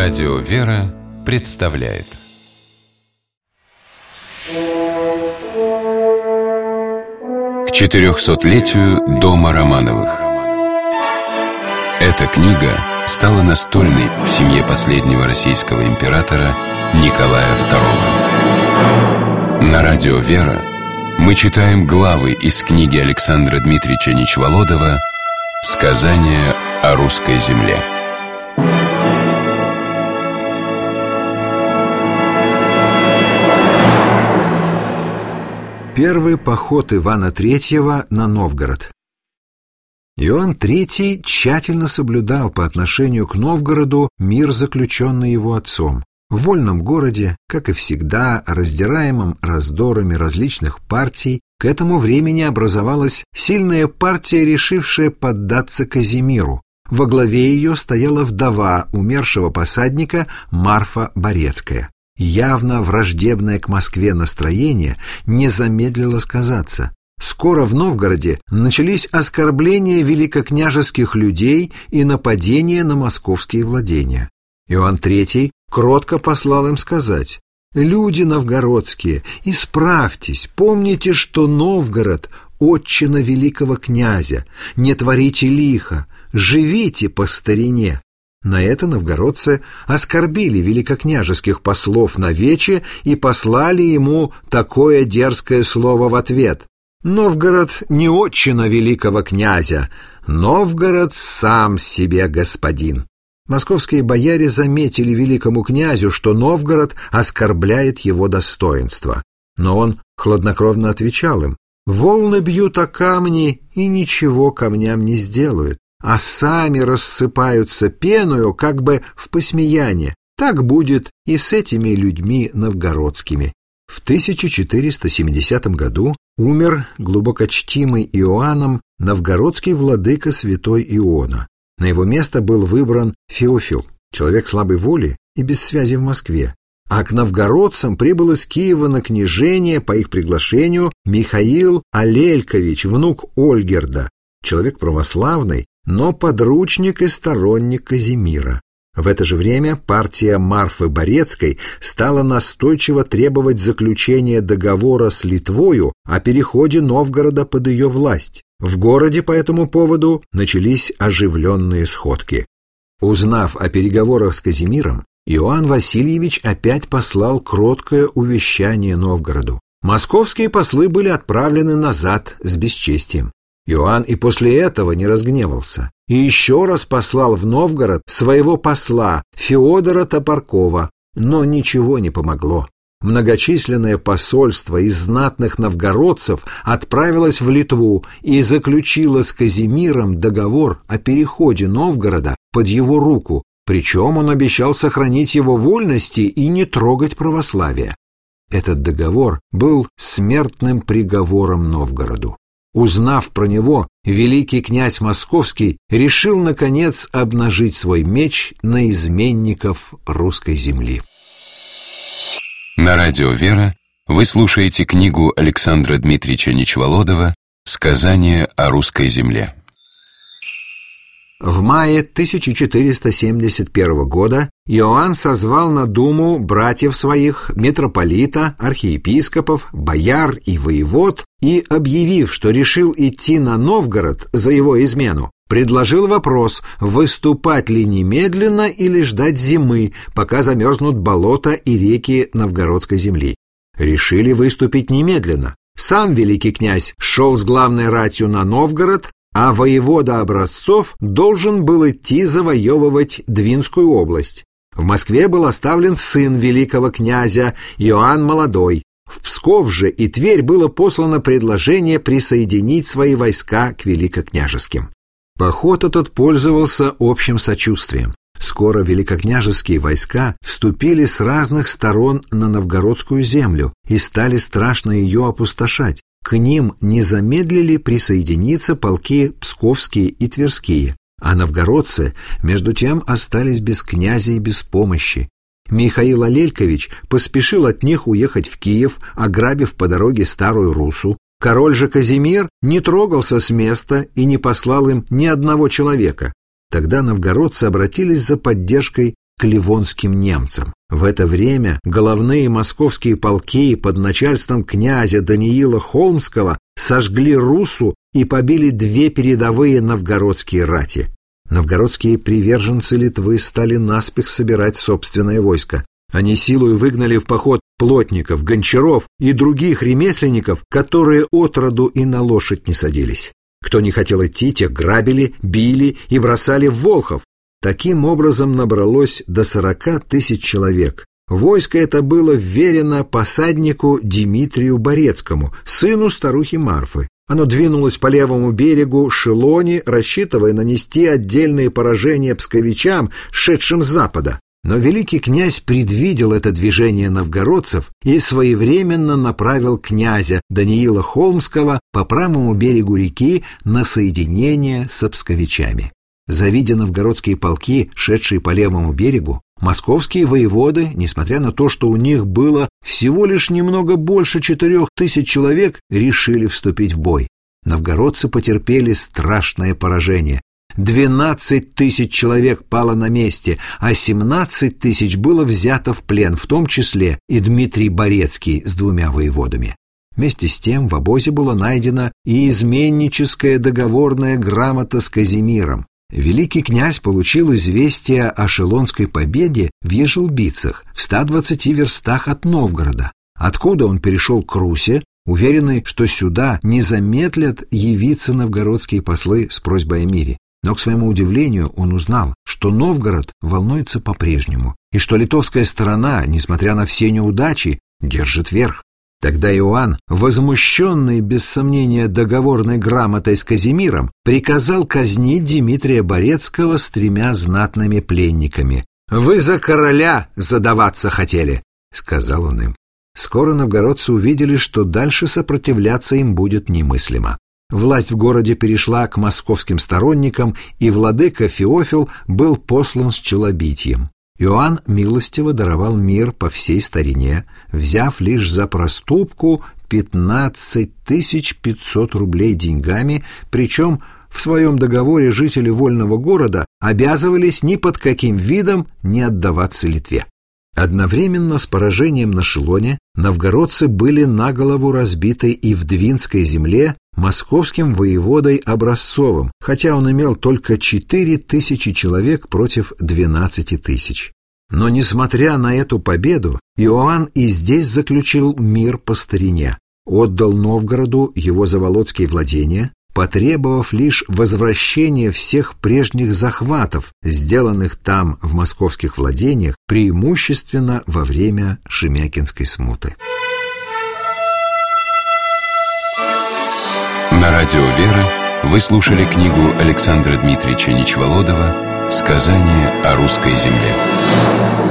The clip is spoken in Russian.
Радио «Вера» представляет к 400-летию дома Романовых. Эта книга стала настольной в семье последнего российского императора Николая II. На радио «Вера» мы читаем главы из книги Александра Дмитриевича Нечволодова «Сказание о русской земле». Первый поход Ивана III на Новгород. Иоанн III тщательно соблюдал по отношению к Новгороду мир, заключенный его отцом. В вольном городе, как и всегда, раздираемом раздорами различных партий, к этому времени образовалась сильная партия, решившая поддаться Казимиру. Во главе ее стояла вдова умершего посадника Марфа Борецкая. Явно враждебное к Москве настроение не замедлило сказаться. Скоро в Новгороде начались оскорбления великокняжеских людей и нападения на московские владения. Иоанн III кротко послал им сказать: «Люди новгородские, исправьтесь, помните, что Новгород – отчина великого князя, не творите лихо, живите по старине». На это новгородцы оскорбили великокняжеских послов на вече и послали ему такое дерзкое слово в ответ: «Новгород не отчина великого князя, Новгород сам себе господин». Московские бояре заметили великому князю, что Новгород оскорбляет его достоинство. Но он хладнокровно отвечал им: «Волны бьют о камни и ничего камням не сделают, а сами рассыпаются пеною, как бы в посмеяние. Так будет и с этими людьми новгородскими». В 1470 году умер глубокочтимый Иоанном новгородский владыка святой Иона. На его место был выбран Феофил, человек слабой воли и без связи в Москве. А к новгородцам прибыл из Киева на княжение по их приглашению Михаил Алелькович, внук Ольгерда, человек православный, но подручник и сторонник Казимира. В это же время партия Марфы Борецкой стала настойчиво требовать заключения договора с Литвою о переходе Новгорода под ее власть. В городе по этому поводу начались оживленные сходки. Узнав о переговорах с Казимиром, Иоанн Васильевич опять послал кроткое увещание Новгороду. Московские послы были отправлены назад с бесчестием. Иоанн и после этого не разгневался и еще раз послал в Новгород своего посла Феодора Топоркова, но ничего не помогло. Многочисленное посольство из знатных новгородцев отправилось в Литву и заключило с Казимиром договор о переходе Новгорода под его руку, причем он обещал сохранить его вольности и не трогать православие. Этот договор был смертным приговором Новгороду. Узнав про него, великий князь Московский решил, наконец, обнажить свой меч на изменников русской земли. На радио «Вера» вы слушаете книгу Александра Дмитриевича Нечволодова «Сказание о русской земле». В мае 1471 года Иоанн созвал на думу братьев своих, митрополита, архиепископов, бояр и воевод, и, объявив, что решил идти на Новгород за его измену, предложил вопрос, выступать ли немедленно или ждать зимы, пока замерзнут болота и реки новгородской земли. Решили выступить немедленно. Сам великий князь шел с главной ратью на Новгород, а воевода Образцов должен был идти завоевывать Двинскую область. В Москве был оставлен сын великого князя Иоанн Молодой. В Псков же и Тверь было послано предложение присоединить свои войска к великокняжеским. Поход этот пользовался общим сочувствием. Скоро великокняжеские войска вступили с разных сторон на новгородскую землю и стали страшно ее опустошать. К ним не замедлили присоединиться полки псковские и тверские, а новгородцы, между тем, остались без князя и без помощи. Михаил Алелькович поспешил от них уехать в Киев, ограбив по дороге Старую Руссу. Король же Казимир не трогался с места и не послал им ни одного человека. Тогда новгородцы обратились за поддержкой к ливонским немцам. В это время головные московские полки под начальством князя Даниила Холмского сожгли Русу и побили 2 передовые новгородские рати. Новгородские приверженцы Литвы стали наспех собирать собственное войско. Они силой выгнали в поход плотников, гончаров и других ремесленников, которые отроду и на лошадь не садились. Кто не хотел идти, тех грабили, били и бросали в Волхов. Таким образом набралось до 40 тысяч человек. Войско это было вверено посаднику Дмитрию Борецкому, сыну старухи Марфы. Оно двинулось по левому берегу Шелони, рассчитывая нанести отдельные поражения псковичам, шедшим с запада. Но великий князь предвидел это движение новгородцев и своевременно направил князя Даниила Холмского по правому берегу реки на соединение с псковичами. Завидя новгородские полки, шедшие по левому берегу, московские воеводы, несмотря на то, что у них было всего лишь немного больше 4000 человек, решили вступить в бой. Новгородцы потерпели страшное поражение. 12 тысяч человек пало на месте, а 17 тысяч было взято в плен, в том числе и Дмитрий Борецкий с 2 воеводами. Вместе с тем в обозе была найдена и изменническая договорная грамота с Казимиром. Великий князь получил известие о шелонской победе в Ежелбицах, в 120 верстах от Новгорода, откуда он перешел к Руси, уверенный, что сюда не замедлят явиться новгородские послы с просьбой о мире. Но, к своему удивлению, он узнал, что Новгород волнуется по-прежнему, и что литовская сторона, несмотря на все неудачи, держит верх. Тогда Иоанн, возмущенный, без сомнения, договорной грамотой с Казимиром, приказал казнить Дмитрия Борецкого с 3 знатными пленниками. «Вы за короля задаваться хотели», — сказал он им. Скоро новгородцы увидели, что дальше сопротивляться им будет немыслимо. Власть в городе перешла к московским сторонникам, и владыка Феофил был послан с челобитием. Иоанн милостиво даровал мир по всей старине, взяв лишь за проступку 15 500 рублей деньгами, причем в своем договоре жители вольного города обязывались ни под каким видом не отдаваться Литве. Одновременно с поражением на Шелоне новгородцы были на голову разбиты и в Двинской земле московским воеводой Образцовым, хотя он имел только 4000 человек против 12 тысяч. Но, несмотря на эту победу, Иоанн и здесь заключил мир по старине, отдал Новгороду его заволоцкие владения, потребовав лишь возвращения всех прежних захватов, сделанных там в московских владениях, преимущественно во время Шемякинской смуты. На радио «Вера» вы слушали книгу Александра Дмитриевича Нечволодова «Сказание о русской земле».